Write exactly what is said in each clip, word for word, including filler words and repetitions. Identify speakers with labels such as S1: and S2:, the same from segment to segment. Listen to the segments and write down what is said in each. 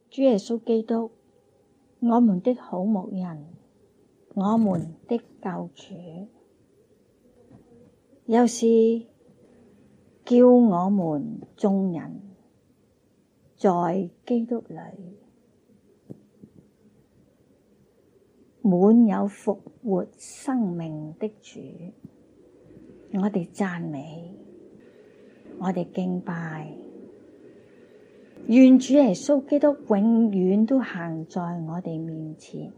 S1: 主耶穌基督，我們的好牧人，我們的救主，又是叫我們眾人在基督裏滿有復活生命的主。我哋讚美，我哋敬拜，願主耶穌基督永遠都行在我哋面前，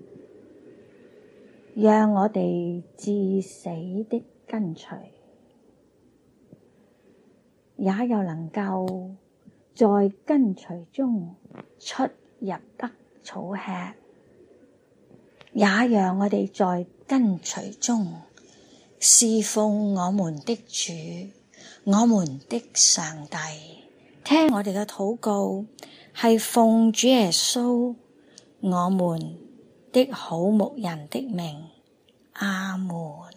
S1: 讓我哋至死的跟隨，也又能夠在跟隨中出入得草吃，也讓我哋在跟隨中侍奉我們的主，我們的上帝。聽我哋嘅禱告，係奉主耶穌我們的好牧人的名，阿門。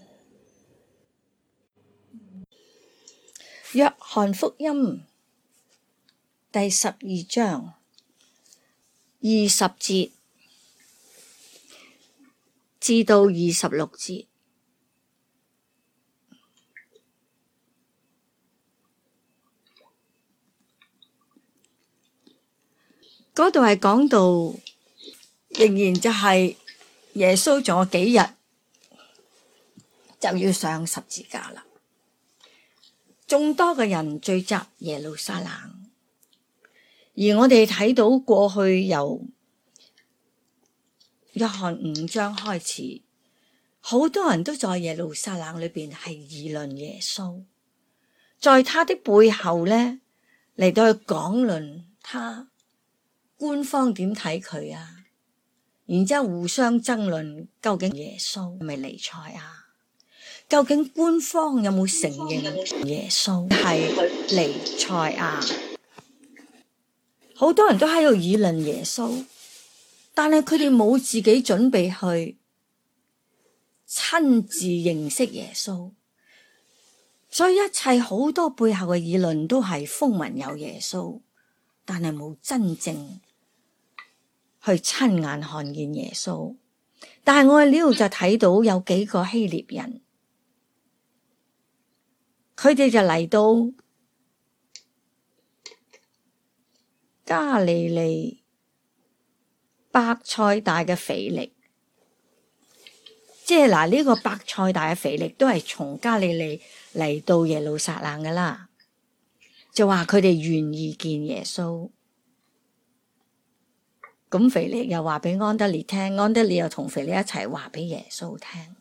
S1: 約翰福音第十二章二十節至到二十六節。嗰度係講到，仍然就係耶穌仲有幾日就要上十字架啦。眾多嘅人聚集耶路撒冷，而我哋睇到過去由約翰五章開始，好多人都在耶路撒冷裏邊係議論耶穌，在他的背後呢，嚟到去講論他。官方點睇佢啊？然之後互相爭論，究竟耶穌係咪彌賽亞？究竟官方有冇承認耶穌係彌賽亞？好多人都喺度議論耶穌，但係佢哋冇自己準備去親自認識耶穌，所以一切好多背後嘅議論都係風聞有耶穌，但係冇真正去親眼看見耶穌。但係我喺呢度就睇到有幾個希臘人，佢哋就嚟到加利利伯賽大嘅腓力，即係嗱呢個伯賽大嘅腓力都係從加利利嚟到耶路撒冷噶啦，就話佢哋願意見耶穌。咁腓力又話俾安德烈聽，安德烈又同腓力一齊話俾耶穌聽。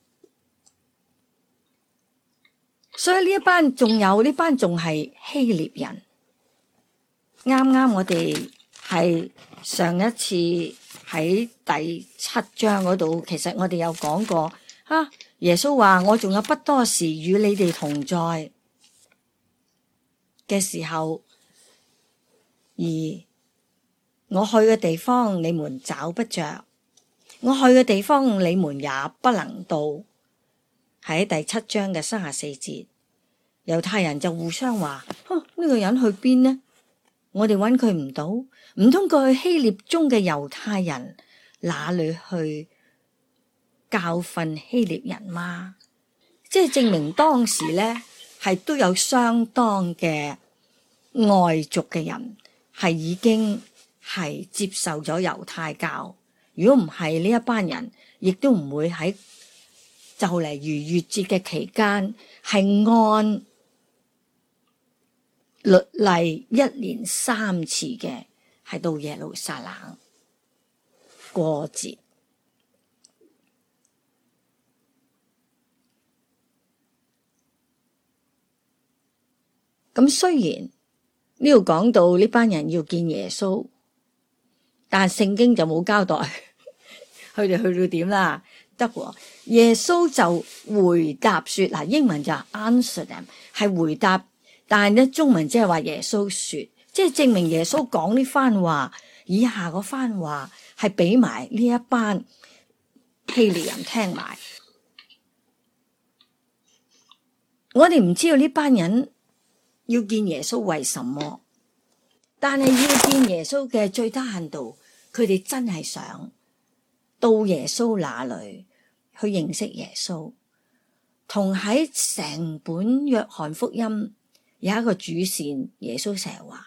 S1: 所以呢一班仲有呢班仲係希臘人。啱啱我哋係上一次喺第七章嗰度，其實我哋有講過啊，耶穌話我仲有不多時與你哋同在嘅時候，而我去嘅地方你們找不着，我去嘅地方你們也不能到。喺第七章嘅三十四節，猶太人就互相話：呢、啊呢個人去邊呢？我哋揾佢唔到，唔通過去希臘中嘅猶太人哪裏去教訓希臘人嗎？即係證明當時呢係都有相當嘅外族嘅人係已經係接受咗猶太教。如果唔係呢一班人，亦都唔會喺就嚟逾越節嘅期間係按律例一年三次嘅係到耶路撒冷過節。咁雖然呢度講到呢班人要見耶穌，但聖經就冇交代佢哋去到點啦。得喎，耶穌就回答說，嗱，英文就 answer them 係回答，但係咧中文即係話耶穌說，即係證明耶穌講呢番話，以下嗰番話係俾埋呢一班希臘人聽埋。我哋唔知道呢班人要見耶穌為什麼， 但係要見耶穌嘅最低限度，佢哋真係想到耶穌那裏去認識耶穌。同喺成本約翰福音有一個主線，耶穌成日話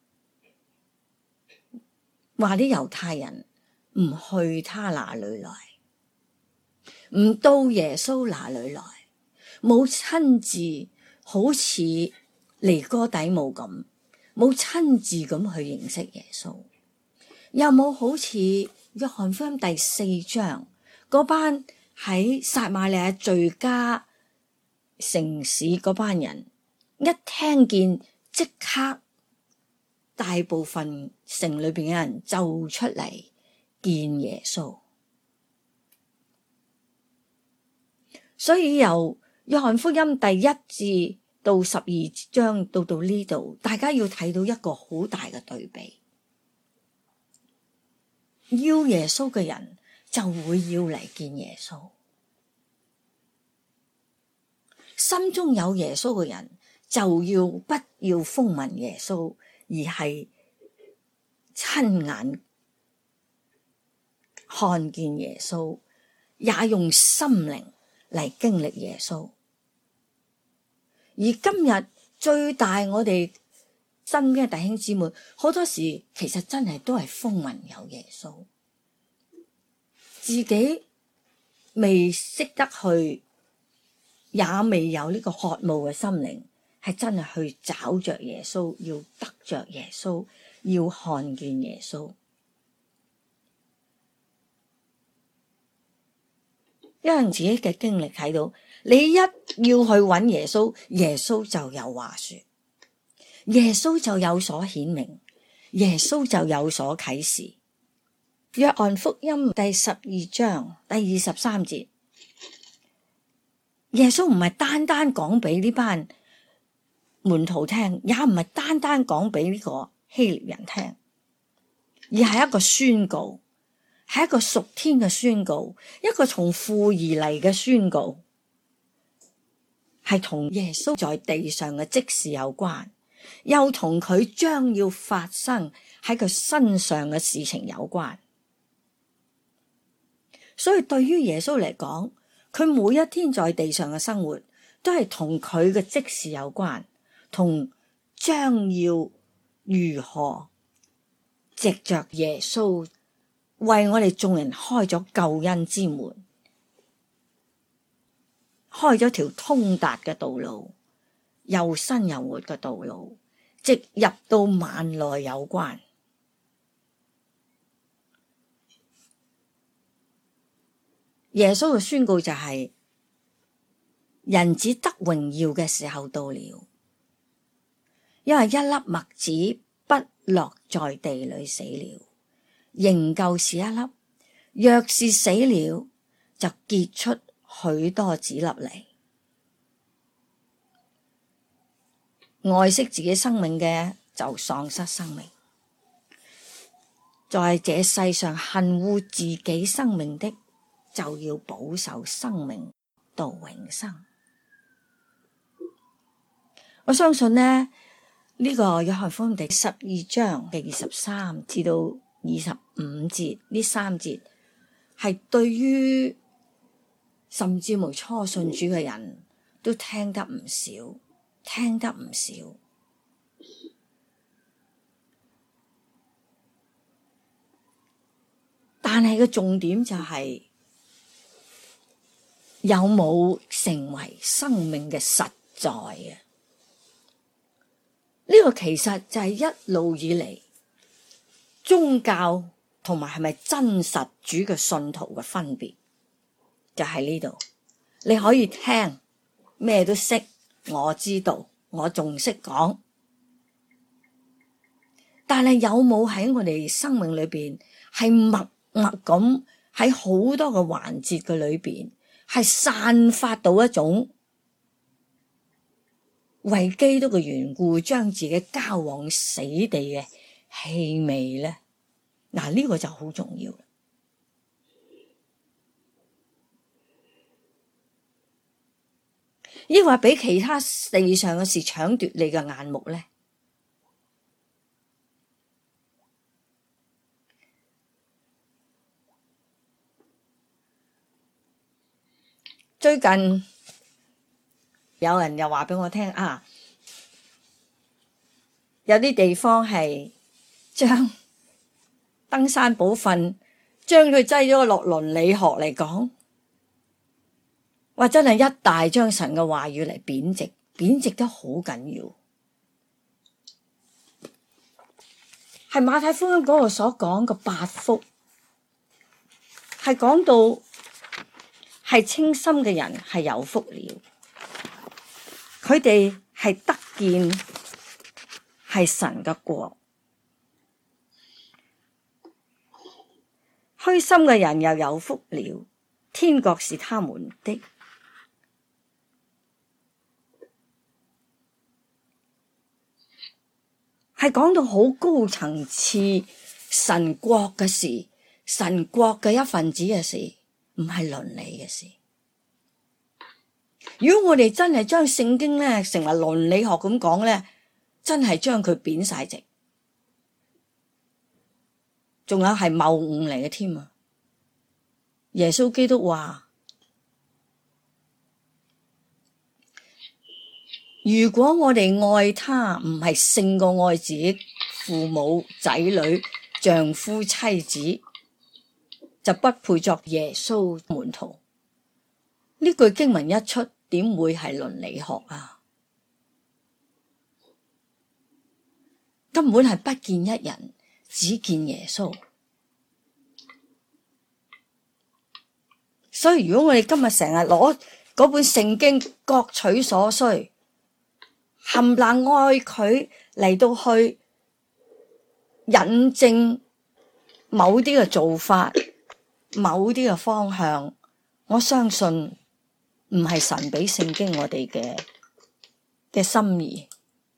S1: 話啲猶太人唔去他那裏來，唔到耶穌那裏來，冇親自好似尼哥底母咁，冇親自咁去認識耶穌，又冇好似約翰福音第四章嗰班喺撒瑪利亞敘加城市嗰班人，一聽見即刻大部分城裏邊嘅人就出嚟見耶穌。所以由約翰福音第一至到十二章到到呢度，大家要睇到一個好大嘅對比。要耶穌嘅人就會要嚟見耶穌，心中有耶穌嘅人就要不要風聞耶穌，而係親眼看見耶穌，也用心靈嚟經歷耶穌。而今日最大我哋身邊嘅弟兄姊妹，好多時其實真係都係風聞有耶穌，自己未識得去，也未有呢個渴慕嘅心靈，係真係去找着耶穌，要得着耶穌，要看見耶穌。因為自己嘅經歷睇到，你一要去揾耶穌，耶穌就有話說，耶穌就有所顯明，耶穌就有所啟示。約翰福音第十二章第二十三節，耶穌唔係單單講俾呢班門徒聽，也唔係單單講俾呢個希臘人聽，而係一個宣告，係一個屬天嘅宣告，一個從父而嚟嘅宣告，係同耶穌在地上嘅職事有關，又同佢將要發生喺佢身上嘅事情有關。所以對於耶穌嚟講，佢每一天在地上嘅生活都係同佢嘅職事有關，同將要如何藉着耶穌為我哋眾人開咗救恩之門，開咗條通達嘅道路，又新又活嘅道路，直入到萬內有關。耶穌嘅宣告就係、是、人子得榮耀嘅時候到了，因為一粒麥子不落在地裏死了，仍舊是一粒；若是死了，就結出許多子粒嚟。愛惜自己生命嘅就喪失生命，在這世上恨惡自己生命的，就要保守生命到永生。我相信呢，呢、這個約翰福音第十二章嘅二十三至到二十五節呢三節，係對於甚至無初信主嘅人都聽得唔少，聽得唔少。但係個重點就係、是、有冇成為生命嘅實在啊？呢、這個其實就係一路以嚟宗教同埋係咪真實主嘅信徒嘅分別，就喺呢度。你可以聽咩都識，我知道，我仲識講，但係有冇喺我哋生命裏邊係默默咁喺好多個環節嘅裏邊係散發到一種為基督嘅緣故將自己交往死地嘅氣味咧？嗱，呢個就好重要啦。抑或俾其他地上嘅事搶奪你嘅眼目咧？ 最近有人又話俾我聽啊，有啲地方係將登山寶訓將佢擠咗落倫理學嚟講，話真係一大將神嘅話語嚟貶值，貶值得好緊要。係馬太福音嗰度所講嘅八福，係講到係清心嘅人係有福了，佢哋係得見係神嘅國。虛心嘅人又有福了，天國是他們的。係講到好高層次神國嘅事，神國嘅一份子嘅事，唔係倫理嘅事。如果我哋真係將聖經咧成為倫理學咁講咧，真係將佢貶晒值，仲有係謬誤嚟嘅添啊！耶穌基督話：如果我哋愛他唔係勝過愛自己父母、仔女、丈夫、妻子，就不配作耶穌門徒。呢句經文一出，點會係倫理學啊？根本係不見一人，只見耶穌。所以如果我哋今日成日攞嗰本聖經各取所需，冚唪唥愛佢嚟到去引證某啲嘅做法、某啲嘅方向，我相信唔係神俾聖經我哋嘅嘅心意。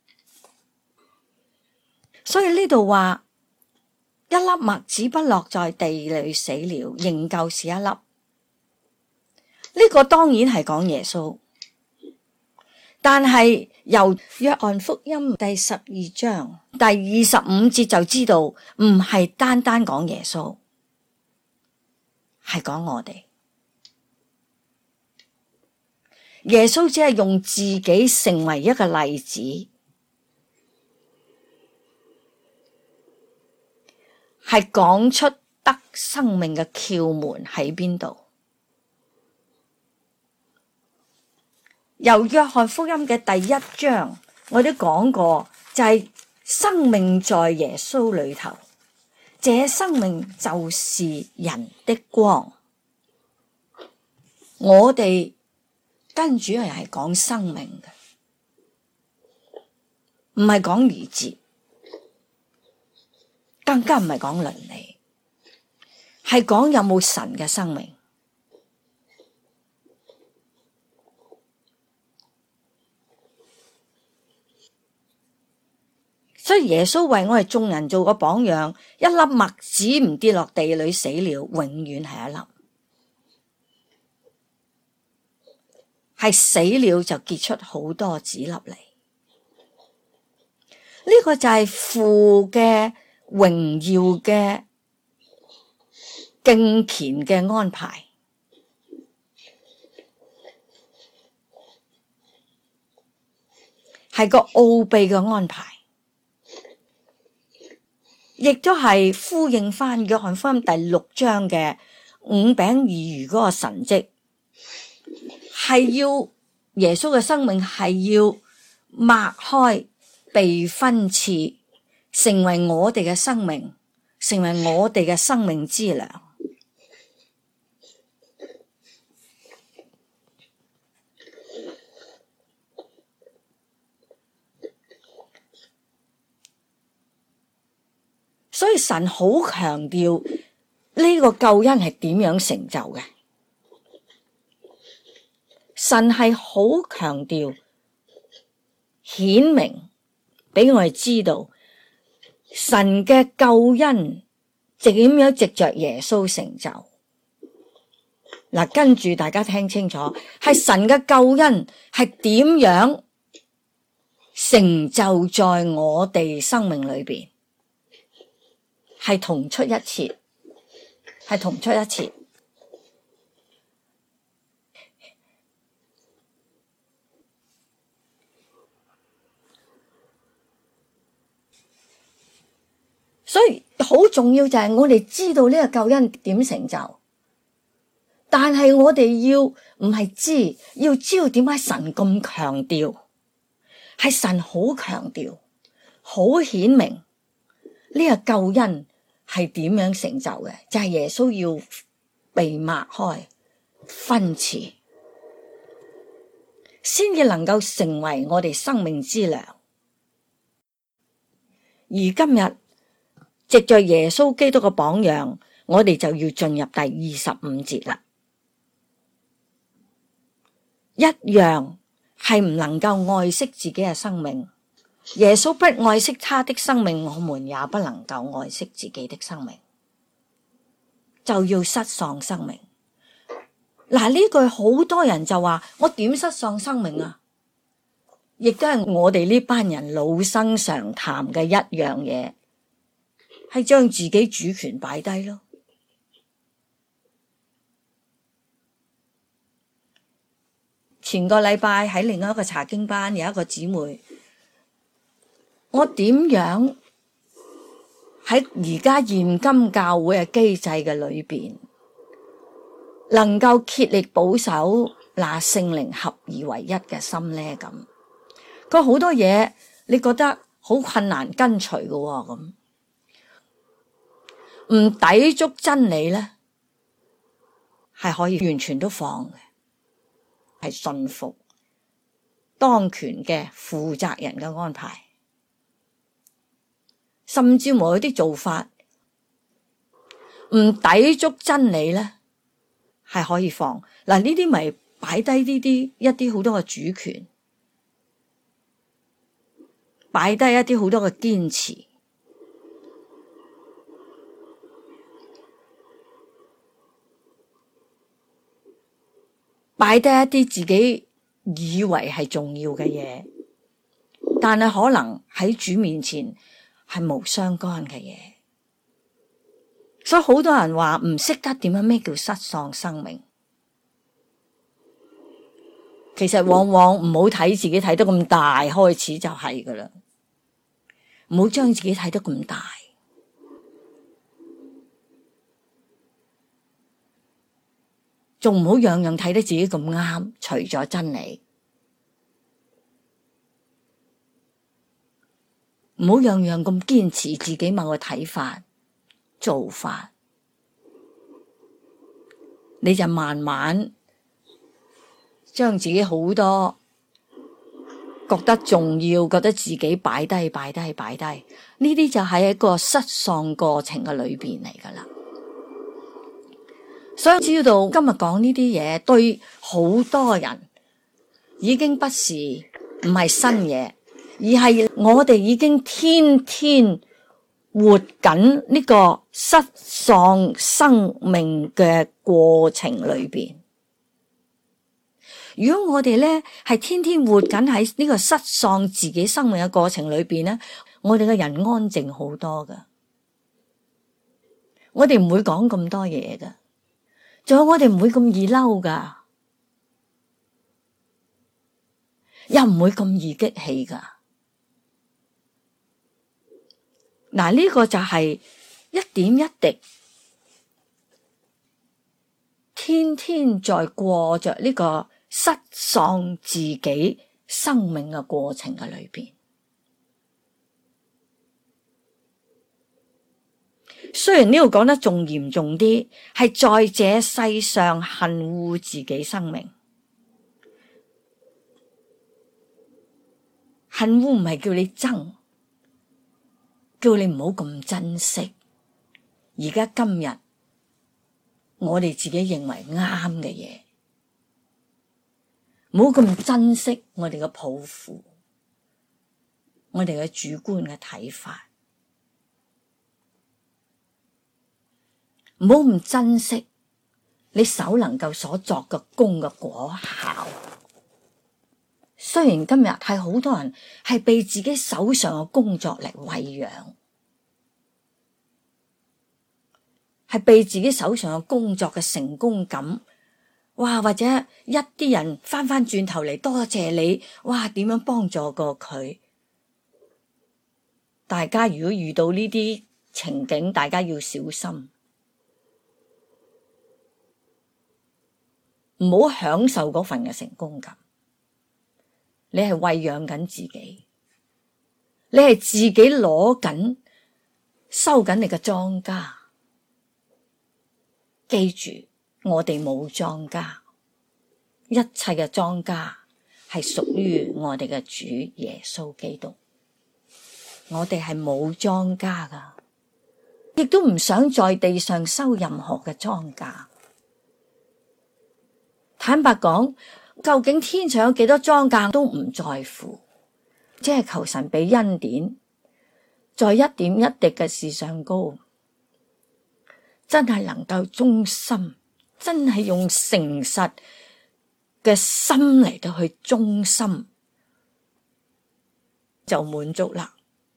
S1: 所以呢度話一粒麥子不落在地裏死了，仍舊是一粒。呢個當然係講耶穌，但係由約翰福音第十二章第二十五節就知道，唔係單單講耶穌，係講我哋。耶穌只係用自己成為一個例子，係講出得生命嘅竅門喺邊度。由約翰福音嘅第一章，我都講過，就係生命在耶穌裏頭，這生命就是人的光。我哋跟住係係講生命嘅，唔係講儀節，更加唔係講倫理，係講有冇神嘅生命。所以耶穌為我哋眾人做個榜樣，一粒麥子唔跌落地裏死了，永遠係一粒，係死了就結出好多子粒嚟。呢、這個就係父嘅榮耀嘅敬虔嘅安排，係個奧秘嘅安排。亦都係呼應翻約翰福音第六章嘅五餅二魚嗰個神蹟，係要耶穌嘅生命係要擘開被分賜，成為我哋嘅生命，成為我哋嘅生命之糧。所以神好強調呢個救恩係點樣成就嘅，神係好強調顯明俾我哋知道神嘅救恩點樣藉着耶穌成就。嗱，跟住大家聽清楚，係神嘅救恩係點樣成就在我哋生命裏邊。係同出一轍，係同出一轍。 以好重要就係我哋知道呢個救恩點成就，但係我哋要唔係知，要知道點解神咁強調，係神好強調，好顯明呢個救恩係點樣成就嘅，就係耶穌要被擘開分賜，先至能夠成為我哋生命之糧。而今日藉着耶穌基督嘅榜樣，我哋就要進入第二十五節啦。一樣係唔能夠愛惜自己嘅生命，耶穌不愛惜他的生命，我們也不能夠愛惜自己的生命，就要失喪生命。嗱，呢句好多人就話我點失喪生命啊？亦都係我哋呢班人老生常談嘅一樣嘢，係將自己主權擺低咯。前個禮拜喺另外一個查經班有一個姊妹，我點樣喺而家現今教會嘅機制嘅裏邊，能夠竭力保守那聖靈合而為一嘅心呢？咁佢好多嘢你覺得好困難跟隨嘅，咁唔抵觸真理咧，係可以完全都放嘅，係順服當權嘅負責人嘅安排，甚至乎有啲做法唔抵觸真理咧，係可以放。嗱，呢啲咪擺低呢啲一啲好多嘅主權，擺低一啲好多嘅堅持，擺低一啲自己以為係重要嘅嘢，但係可能喺主面前係無相干嘅嘢。所以好多人話唔識得點樣咩叫失喪生命。其實往往唔好睇自己睇得咁大，開始就係噶啦，唔好將自己睇得咁大，仲唔好樣樣睇得自己咁啱，除咗真理，唔好樣樣咁堅持自己某個睇法做法，你就慢慢將自己好多覺得重要，覺得自己擺低擺低擺低，呢啲就係一個失喪過程嘅裏邊嚟噶啦。所以知道今日講呢啲嘢，對好多人已經不是唔係新嘢，而係我哋已經天天活緊呢個失喪生命嘅過程裏邊。如果我哋咧係天天活緊喺呢個失喪自己生命嘅過程裏邊咧，我哋嘅人安靜好多噶，我哋唔會講咁多嘢噶，仲有我哋唔會咁易嬲噶，又唔會咁易激氣噶。嗱，呢個就係一點一滴，天天在過着呢個失喪自己生命嘅過程嘅裏邊。雖然呢度講得仲嚴重啲，係在這世上恨惡自己生命。恨惡唔係叫你憎，叫你唔好咁珍惜。而家今日我哋自己認為啱嘅嘢，唔好咁珍惜我哋嘅抱負，我哋嘅主觀嘅睇法，唔好唔珍惜你手能夠所作嘅功嘅果效。雖然今日係好多人係被自己手上嘅工作嚟餵養，係被自己手上嘅工作嘅成功感，哇！或者一啲人翻翻轉頭嚟多謝你，哇！點樣幫助過佢？大家如果遇到呢啲情景，大家要小心，唔好享受嗰份嘅成功感。你係餵養緊自己，你係自己攞緊收緊你嘅莊稼。記住，我哋冇莊稼，一切嘅莊稼係屬於我哋嘅主耶穌基督。我哋係冇莊稼噶，亦都唔想在地上收任何嘅莊稼。坦白講，究竟天上有幾多莊稼都唔在乎，即係求神俾恩典，在一點一滴嘅事上高，真係能夠忠心，真係用誠實嘅心嚟到去忠心，就滿足啦。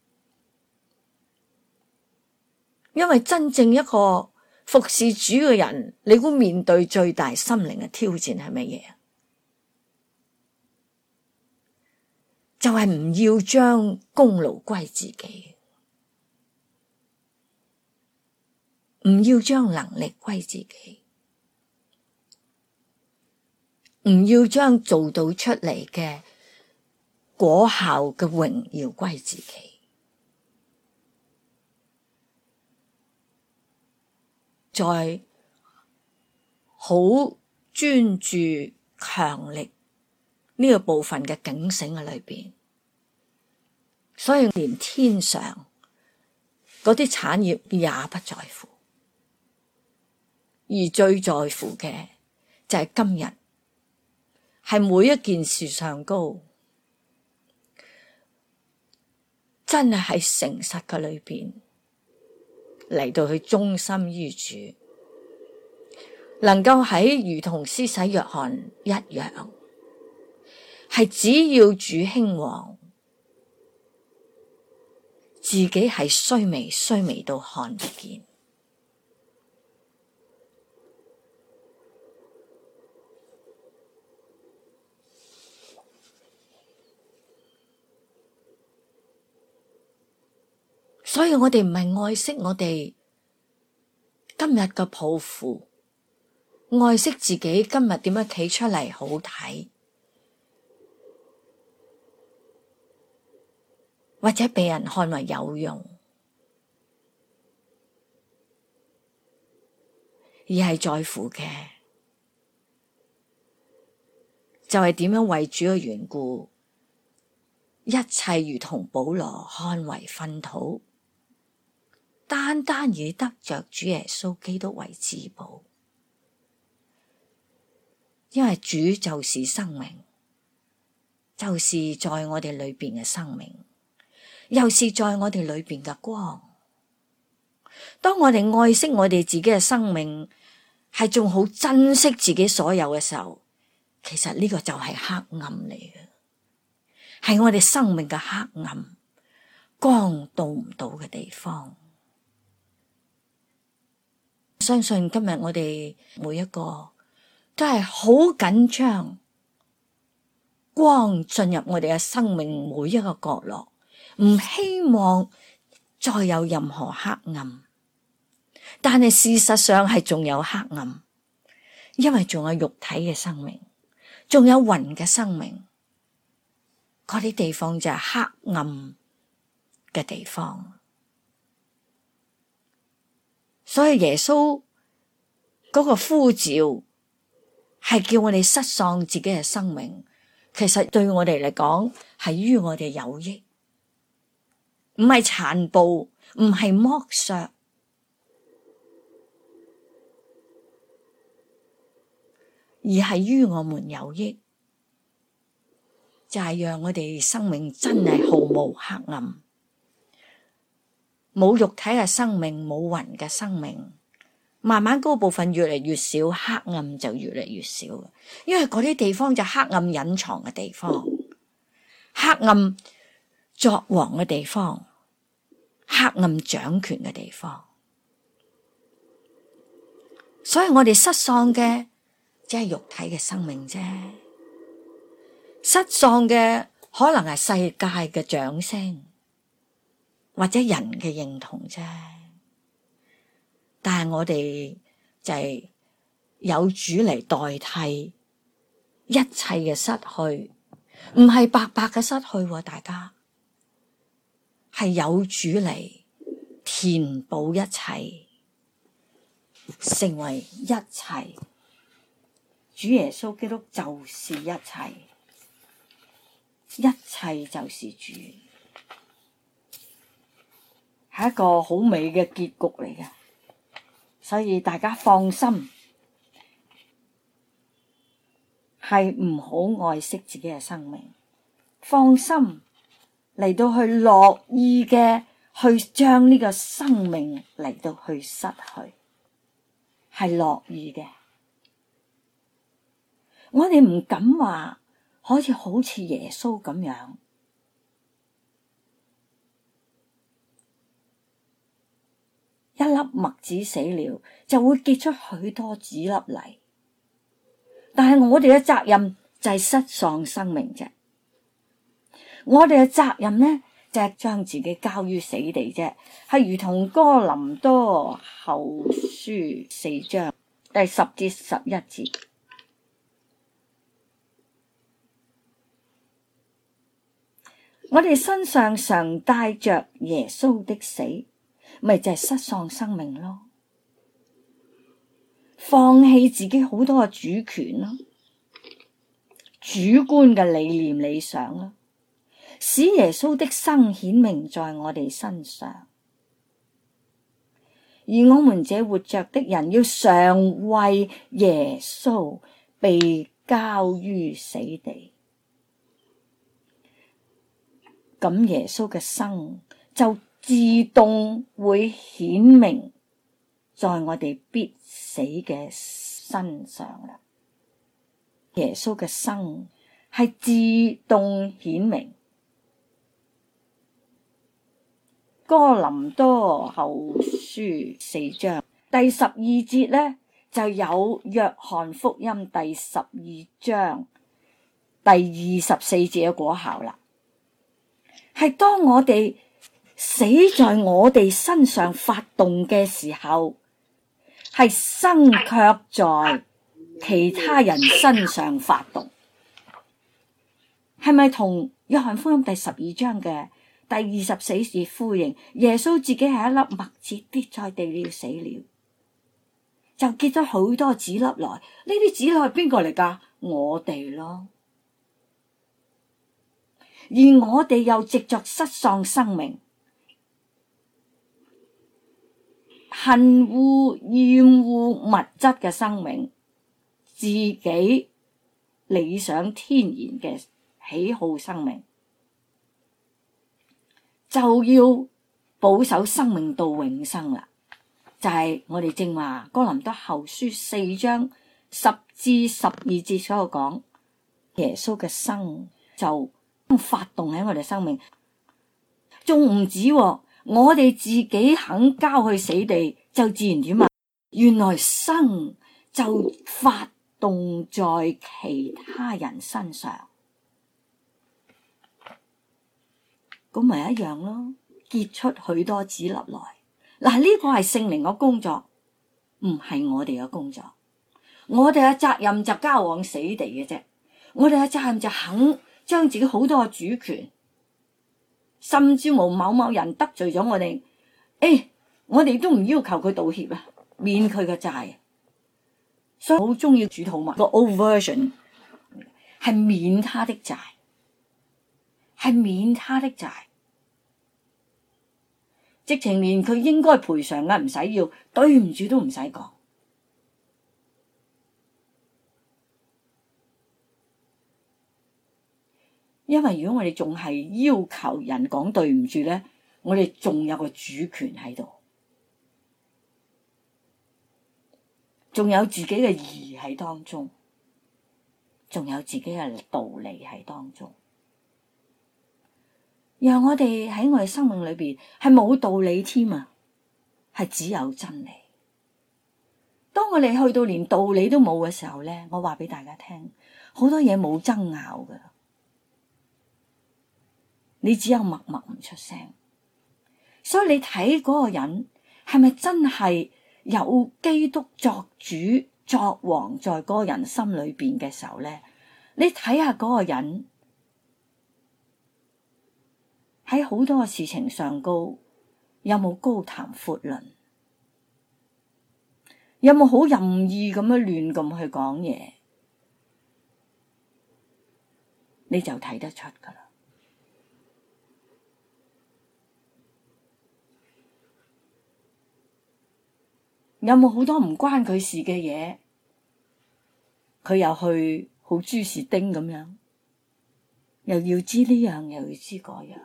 S1: 因為真正一個服侍主嘅人，你估面對最大心靈嘅挑戰係乜嘢？就係唔要將功勞歸自己，唔要將能力歸自己，唔要將做到出嚟嘅果效嘅榮耀歸自己。在好專注強力呢個部分嘅警醒嘅裏邊，所以連天上嗰啲產業也不在乎，而最在乎嘅就係今日係每一件事上高，真係喺誠實嘅裏邊嚟到去忠心於主，能夠喺如同施洗約翰一樣，係只要主興旺，自己係衰微衰微到看不見。所以我哋唔係愛惜我哋今日嘅抱負，愛惜自己今日點樣企出嚟好睇，或者被人看為有用，而係在乎嘅就係點樣為主嘅緣故，一切如同保羅看為糞土，單單以得着主耶穌基督為至寶。因為主就是生命，就是在我哋裏邊嘅生命，又是在我哋裏邊嘅光。當我哋愛惜我哋自己嘅生命，係仲好珍惜自己所有嘅時候，其實呢個就係黑暗嚟嘅，係我哋生命嘅黑暗，光到唔到嘅地方。相信今日我哋每一個都係好緊張，光進入我哋嘅生命每一個角落，唔希望再有任何黑暗。但係事實上係仲有黑暗，因為仲有肉體嘅生命，仲有魂嘅生命，嗰啲地方就係黑暗嘅地方。所以耶穌嗰個呼召係叫我哋失喪自己嘅生命，其實對我哋嚟講係於我哋有益，唔係殘暴，唔係剝削，而係於我們有益，就係讓我哋生命真係毫無黑暗。冇肉體嘅生命，冇魂嘅生命，慢慢嗰部分越嚟越少，黑暗就越嚟越少。因為嗰啲地方就黑暗隱藏嘅地方，黑暗作王嘅地方，黑暗掌權嘅地方。所以我哋失喪嘅只係肉體嘅生命啫，失喪嘅可能係世界嘅掌聲，或者人嘅認同啫。 但係我哋就係有主嚟代替一切嘅失去，唔係白白嘅失去，大家係有主嚟填補一切，成為一切。主耶穌基督就是一切，一切就是主，係一個好美嘅結局嚟嘅，所以大家放心，係唔好愛惜自己嘅生命，放心嚟到去樂意嘅去將呢個生命嚟到去失去，係樂意嘅。我哋唔敢話好似好似耶穌咁樣，一粒麥子死了就會結出許多子粒嚟，但係我哋嘅責任就係失喪生命啫。我哋嘅責任呢就係將自己交於死地啫，係如同哥林多後書四章第十至十一節。我哋身上常帶着耶穌的死，咪就係失喪生命咯，放棄自己好多嘅主權咯，主觀嘅理念理想咯，使耶穌的生顯明在我哋身上。而我們這活着的人要常為耶穌被交於死地，咁耶穌嘅生就自動會顯明在我哋必死嘅身上啦。耶穌嘅生係自動顯明。哥林多後書四章第十二節呢，就有約翰福音第十二章第二十四節嘅果效啦。係當我哋死在我哋身上發動嘅時候，係生卻在其他人身上發動。係咪同約翰福音第十二章嘅第二十四節呼應？耶穌自己係一粒麥子跌在地裏死了，就結咗好多子粒來。呢啲子粒係邊個嚟㗎？我哋咯。而我哋又藉着失喪生命，恨惡厭惡物質嘅生命，自己理想天然嘅喜好生命，就要保守生命到永生啦。就係、是、我哋正話哥林多後書四章十至十二節所講，耶穌嘅生就發動喺我哋生命，仲唔止、啊，我哋自己肯交去死地，就自然點啊？原來生就發動在其他人身上，咁咪一樣咯，結出許多子粒來。嗱，呢個係聖靈嘅工作，唔係我哋嘅工作。我哋嘅責任就交往死地嘅啫，我哋嘅責任就肯將自己好多嘅主權，甚至無某某人得罪咗我哋，誒，我哋都唔要求佢道歉啊，免佢嘅債。所以好中意主禱文個 old version 係免他的債，係免他的債，直情連佢應該賠償嘅唔使要，對唔住都唔使講。因為如果我哋仲係要求人講對唔住咧，我哋仲有個主權喺度，仲有自己嘅義喺當中，仲有自己嘅道理喺當中，讓我哋喺我哋生命裏邊係冇道理添啊，係只有真理。當我哋去到連道理都冇嘅時候咧，我話俾大家聽，好多嘢冇爭拗噶。你只有默默唔出聲，所以你睇嗰個人係咪真係有基督作主作王在嗰個人心裏邊嘅時候咧，你睇下嗰個人喺好多嘅事情上高有冇高談闊論，有冇好任意咁樣亂咁去講嘢，你就睇得出噶啦。有冇好多唔關佢事嘅嘢，佢又去好豬事丁咁樣，又要知呢樣又要知嗰樣。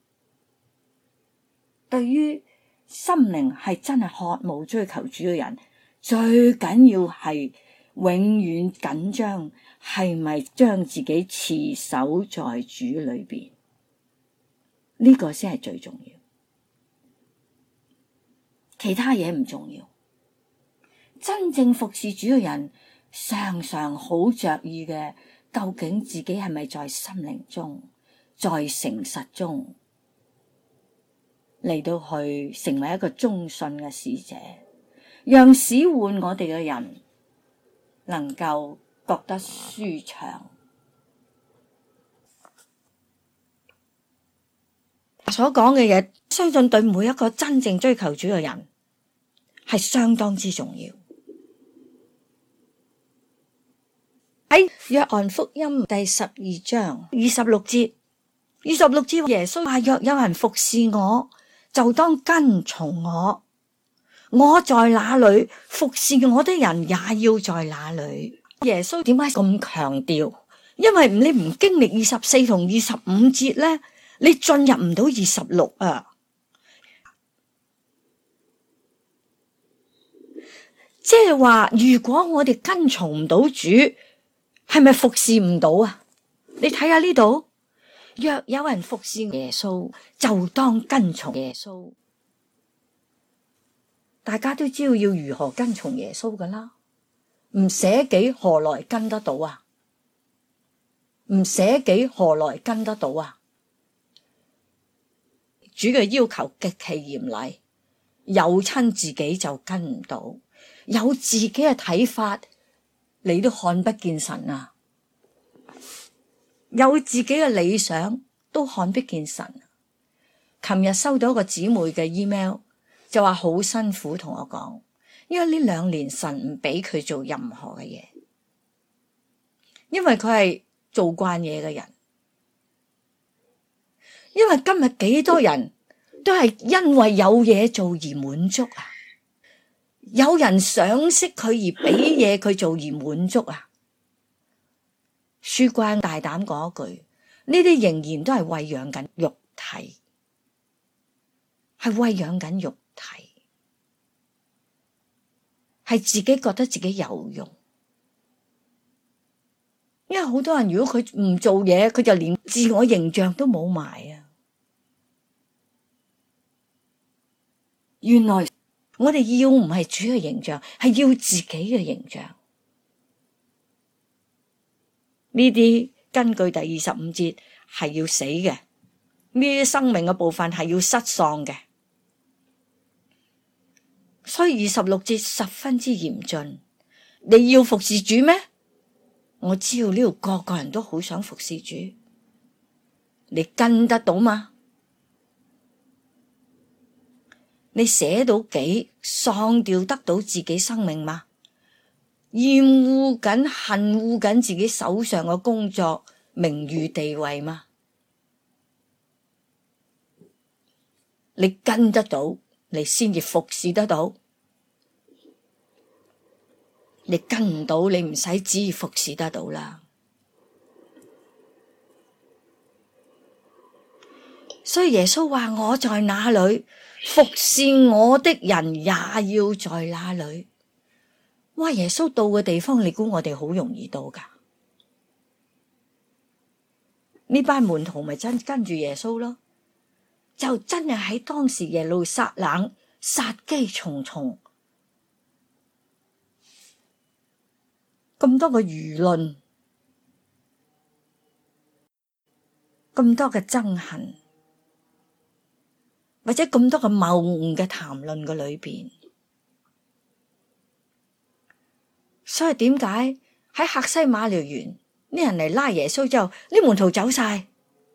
S1: 對於心靈係真係渴慕追求主嘅人，最緊要係永遠緊張，係咪將自己持守在主裏邊？呢個先係最重要，其他嘢唔重要。真正服侍主嘅人，常常好着意嘅，究竟自己係咪在心靈中，在誠實中嚟到去成為一個忠信嘅使者，讓使喚我哋嘅人能夠覺得舒暢。所講嘅嘢，相信對每一個真正追求主嘅人係相當之重要。喺約翰福音第十二章二十六節，二十六節耶穌話：若有人服侍我，就當跟從我。我在哪裏，服侍我的人也要在哪裏。耶穌點解咁強調？因為你唔經歷二十四同二十五節咧，你進入唔到二十六啊。即係話，如果我哋跟從唔到主，係咪服侍唔到啊？你睇下呢度，若有人服侍耶穌，就當跟從耶穌。大家都知道要如何跟從耶穌噶啦，唔捨己何來跟得到啊？唔捨己何來跟得到啊？主嘅要求極其嚴厲，有親自己就跟唔到，有自己嘅睇法，你都看不見神啊！有自己嘅理想都看不見神。琴日收到一個姊妹嘅 email， 就話好辛苦同我講，因為呢兩年神唔俾佢做任何嘅嘢，因為佢係做慣嘢嘅人。因為今日幾多人都係因為有嘢做而滿足啊！有人賞識佢而俾嘢佢做而滿足啊！書關大膽講一句，呢啲仍然都係餵養緊肉體，係餵養緊肉體，係自己覺得自己有用。因為好多人如果佢唔做嘢，佢就連自我形象都冇埋啊！原來我哋要唔係主嘅形象，係要自己嘅形象。呢啲根據第二十五節係要死嘅，呢啲生命嘅部分係要失喪嘅。所以二十六節十分之嚴峻。你要服侍主咩？我知道呢度個個人都好想服侍主，你跟得到嗎？你捨到己，喪掉得到自己生命嗎？厭惡緊、恨惡緊自己手上嘅工作、名譽、地位嗎？你跟得到，你先至服侍得到。你跟唔到，你唔使旨意服侍得到啦。所以耶穌話：我在哪裏，服侍我的人也要在哪裏。哇！耶穌到嘅地方，你估我哋好容易到噶？呢班門徒咪真跟住耶穌咯，就真係喺當時耶路撒冷殺機重重。咁多嘅輿論，咁多嘅憎恨，或者咁多嘅謬誤嘅談論嘅裏邊， 所以點解喺客西馬尼園啲人嚟拉耶穌之後，啲門徒走晒，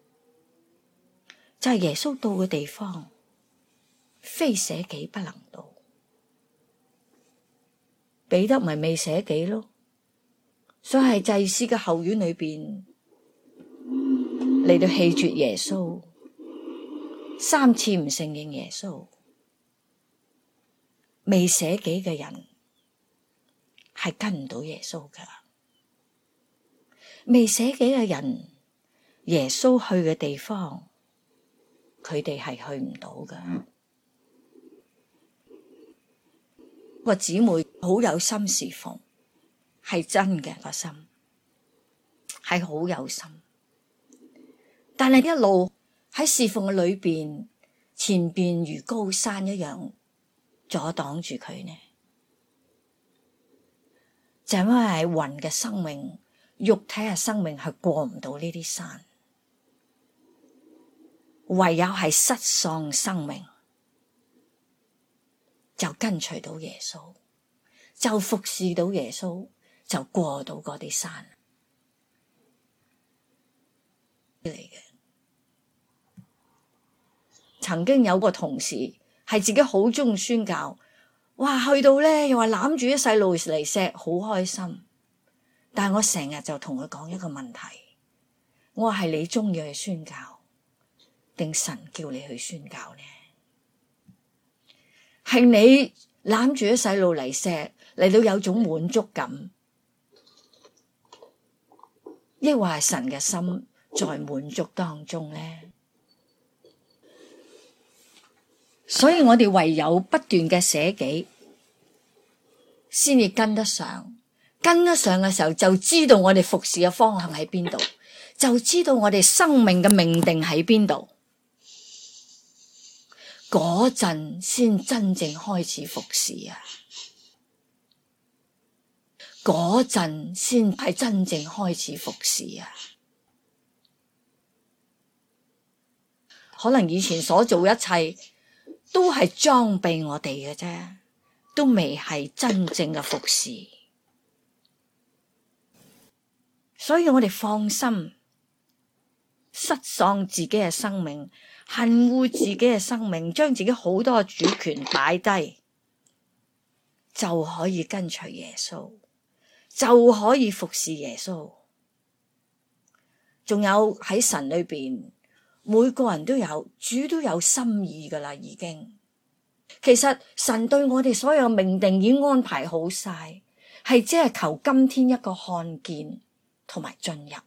S1: 就係耶穌到嘅地方，非捨己不能到。彼得咪未捨己咯，所以係祭司嘅後院裏邊嚟到棄絕耶穌，三次唔承認耶穌。未捨己嘅人係跟唔到耶穌噶，未捨己嘅人，耶穌去嘅地方，佢哋係去唔到噶。個姊妹好有心侍奉，係真嘅個心，係好有心。但係一路喺侍奉嘅裏邊，前邊如高山一樣阻擋住佢呢，就因為係魂嘅生命、肉體嘅生命係過唔到呢啲山，唯有係失喪生命就跟隨到耶穌，就服侍到耶穌，就過到嗰啲山嚟嘅。曾經有個同事係自己好鍾意宣教，哇，去到咧又話攬住啲細路嚟錫，好開心。但係我成日就同佢講一個問題，我話係你鍾意去宣教，定神叫你去宣教呢？係你攬住啲細路嚟錫，嚟到有種滿足感，抑或係神嘅心在滿足當中呢？所以我哋唯有不斷嘅捨己，先至跟得上。跟得上嘅時候，就知道我哋服侍嘅方向喺邊度，就知道我哋生命嘅命定喺邊度。嗰陣先真正開始服侍啊！嗰陣先係真正開始服侍啊！可能以前所做一切都係裝備我哋嘅啫，都未係真正嘅服侍。所以我哋放心，失喪自己嘅生命，恨惡自己嘅生命，將自己好多嘅主權擺低，就可以跟隨耶穌，就可以服侍耶穌。仲有喺神裏邊，每個人都有，主都有心意噶啦，已經。其實神對我哋所有命定已經安排好晒，係只係求今天一個看見同埋進入。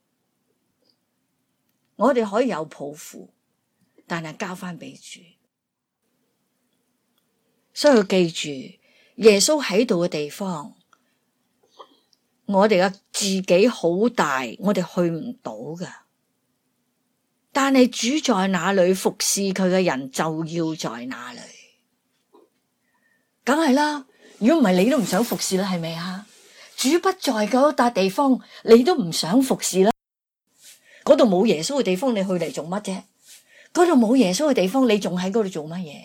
S1: 我哋可以有抱負，但係交翻俾主。所以要記住，耶穌喺度嘅地方，我哋嘅自己好大，我哋去唔到噶。但係主在哪裏，服侍佢嘅人就要在哪裏。梗係啦，如果唔係你都唔想服侍啦，係咪啊？主不在嗰笪地方，你都唔想服侍啦。嗰度冇耶穌嘅地方，你去嚟做乜啫？嗰度冇耶穌嘅地方，你仲喺嗰度做乜嘢？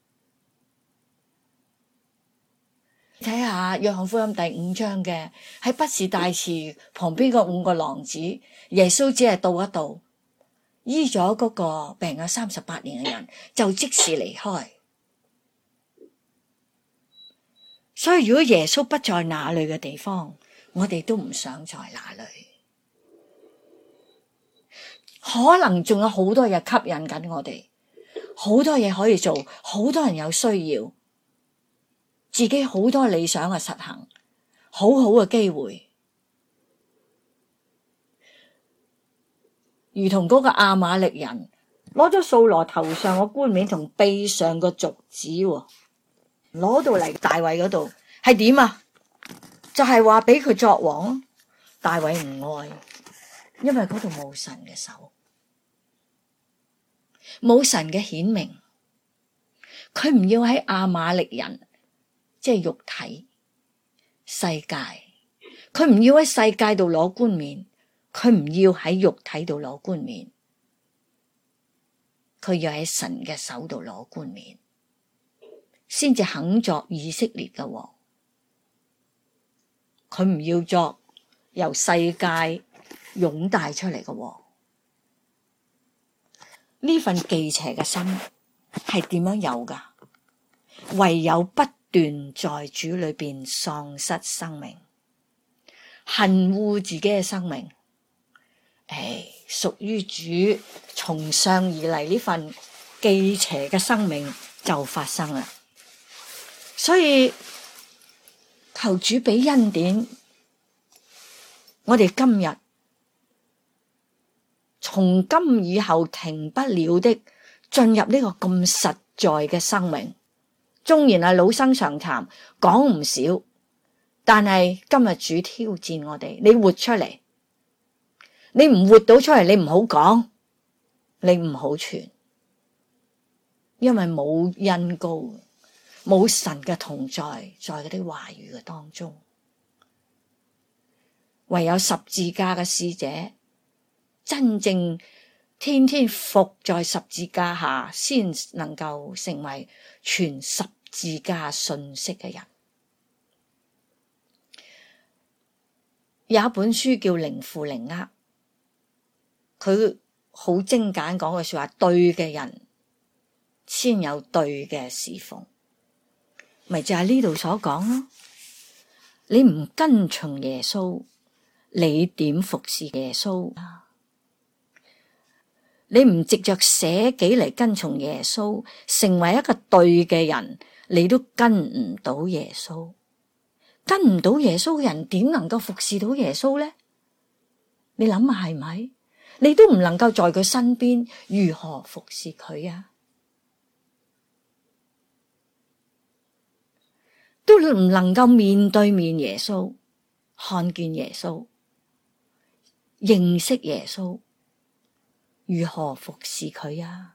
S1: 睇下約翰福音第五章嘅，喺畢士大池旁邊個五個廊子，耶穌只係到一度，醫咗嗰個病咗三十八年嘅人，就即時離開。所以如果耶穌不在那裏嘅地方，我哋都唔想在那裏。可能仲有好多嘢吸引緊我哋，好多嘢可以做，好多人有需要，自己好多理想嘅實行，好好嘅機會。如同嗰個亞瑪力人攞咗掃羅頭上個冠冕同臂上個鐲子，攞到嚟大衛嗰度，係點啊？就係話俾佢作王。大衛唔愛，因為嗰度冇神嘅手，冇神嘅顯明，佢唔要喺亞瑪力人，即係肉體世界，佢唔要喺世界度攞冠冕，佢唔要喺肉體度攞冠冕，佢要喺神嘅手度攞冠冕，先至肯作以色列嘅王。 佢唔要作由世界擁帶出嚟嘅。呢份忌邪嘅心係點樣有噶？唯有不斷在主裏邊喪失生命，恨惡自己嘅生命。誒，屬於主從上而嚟呢份忌邪嘅生命就發生啦。所以求主俾恩典，我哋今日從今以後停不了的進入呢個咁實在嘅生命。縱然係老生常談講唔少，但係今日主挑戰我哋，你活出嚟，你唔活到出嚟，你唔好講，你唔好傳，因為冇恩膏，冇神嘅同在，在嗰啲話語嘅當中，唯有十字架嘅使者真正天天伏在十字架下，先能夠成為傳十字架信息嘅人。有一本書叫靈負靈軛，佢好精簡講嘅說話，對嘅人先有對嘅侍奉，咪就係呢度所講咯。你唔跟從耶穌，你點服侍耶穌啊？你唔藉着捨己嚟跟從耶穌，成為一個對嘅人，你都跟唔到耶穌。跟唔到耶穌嘅人點能夠服侍到耶穌呢？你諗下係咪？你都唔能夠在佢身邊，如何服侍佢啊？都唔能夠面對面耶穌，看見耶穌，認識耶穌，如何服侍佢啊？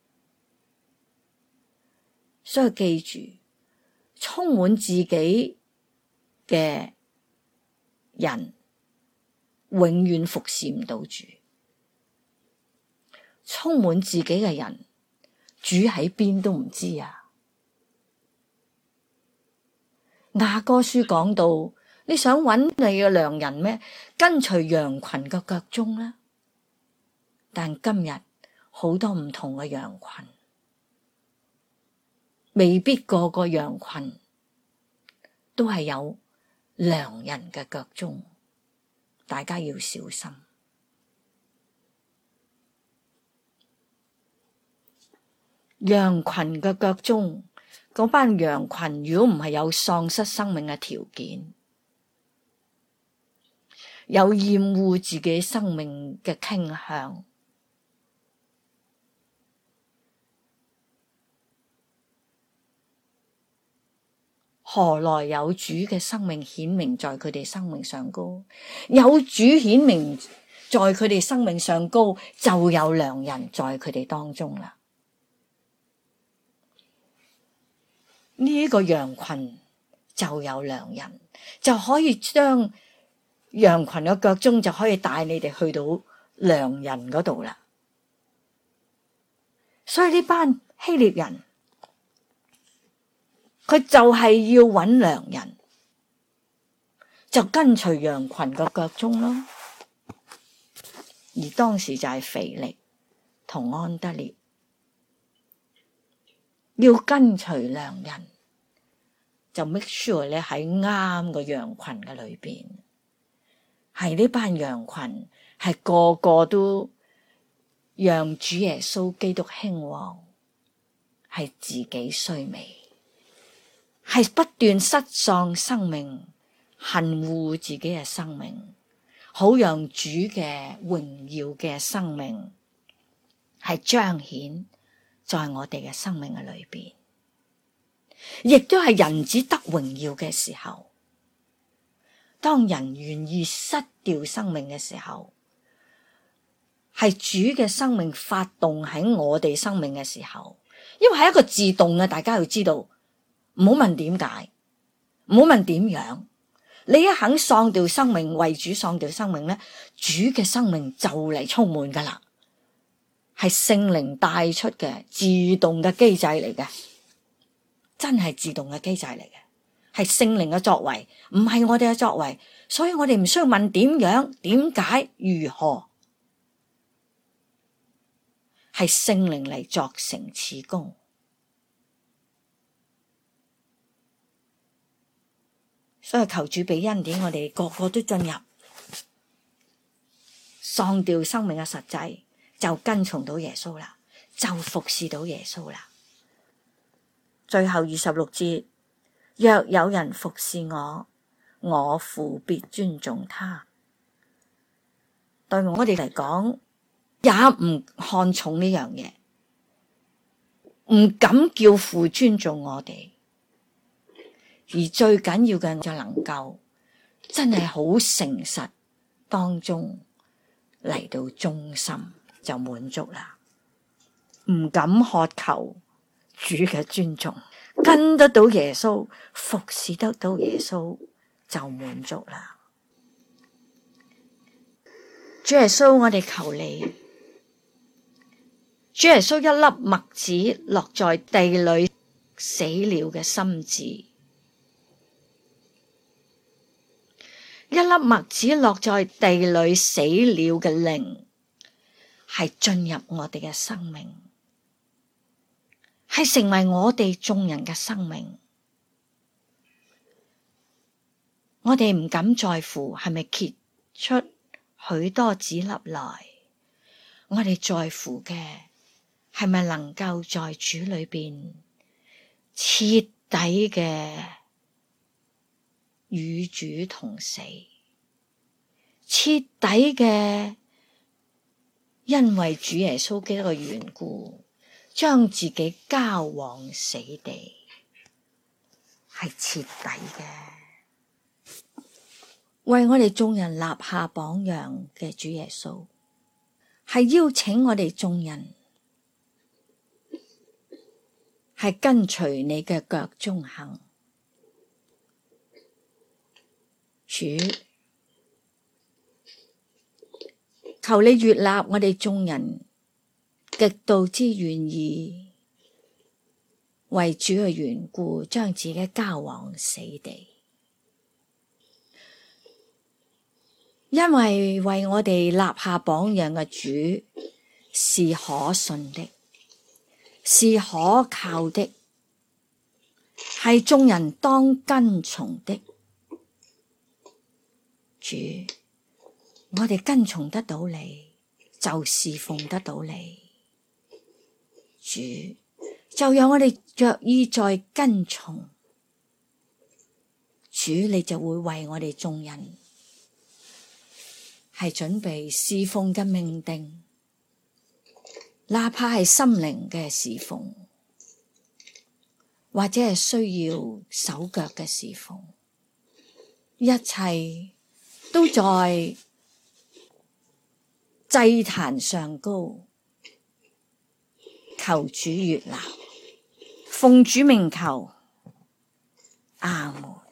S1: 所以記住，充滿自己嘅人永遠服侍唔到主，充滿自己嘅人，主喺邊都唔知啊。雅歌書講到，你想揾你嘅良人咩？跟隨羊群嘅腳蹤啦。但今日好多唔同嘅羊群，未必個個羊群都係有良人嘅腳蹤，大家要小心。羊群嘅腳蹤，嗰班羊群如果唔係有喪失生命嘅條件，有厭惡自己生命嘅傾向，何來有主嘅生命顯明在佢哋生命上高？有主顯明在佢哋生命上高，就有良人在佢哋當中啦。呢個羊群就有良人，就可以將羊群嘅腳蹤就可以帶你哋去到良人嗰度啦。所以呢班希臘人，佢就係要揾良人，就跟隨羊群嘅腳蹤咯。而當時就係腓力同安德烈，要跟隨良人，就 make sure 你喺啱個羊群嘅裏邊，係呢班羊群係個個都讓主耶穌基督興旺，係自己衰微，係不斷失喪生命，恨惡自己嘅生命，好讓主嘅榮耀嘅生命係彰顯在我哋嘅生命嘅裏邊，亦都係人子得榮耀嘅時候。當人願意失掉生命嘅時候，係主嘅生命發動喺我哋生命嘅時候，因為係一個自動嘅，大家要知道，唔好問點解，唔好問點樣，你一肯喪掉生命，為主喪掉生命咧，主嘅生命就嚟充滿噶啦。係聖靈帶出嘅自動嘅機制嚟嘅，真係自動嘅機制嚟嘅， 係聖靈嘅作為，唔係我哋嘅作為，所以我哋唔需要問點樣、點解、如何，係聖靈嚟作成此功。所以求主俾恩典，我哋個個都進入喪掉生命嘅實際，就跟從到耶穌啦，就服侍到耶穌啦。最後二十六節，若有人服侍我，我父必尊重他。對我哋嚟講，也唔看重呢樣嘢，唔敢叫父尊重我哋。而最緊要嘅就能夠真係好誠實當中嚟到忠心就滿足啦，唔敢渴求主嘅尊重，跟得到耶穌，服侍得到耶穌就滿足啦。主耶穌，我哋求你，主耶穌一粒麥子落在地裏死了嘅心志，一粒麥子落在地裏死了嘅靈，係進入我哋嘅生命，係成為我哋眾人嘅生命。我哋唔敢在乎係咪結出許多子粒來，我哋在乎嘅係咪能夠在主裏邊徹底嘅與主同死，徹底嘅因為主耶穌基督嘅緣故，將自己交往死地，係徹底嘅。為我哋眾人立下榜樣嘅主耶穌，係邀請我哋眾人係跟隨你嘅腳蹤行。主，求你悅納我哋眾人極度之願意為主嘅緣故，將自己交往死地，因為為我哋立下榜樣嘅主是可信的，是可靠的，係眾人當跟從的。主，我哋跟從得到你，就侍奉得到你。主，就讓我哋着意在跟從。主，你就會為我哋眾人係準備侍奉嘅命定，哪怕係心靈嘅侍奉，或者係需要手腳嘅侍奉，一切都在祭壇上高，求主悅納，奉主名求，阿門。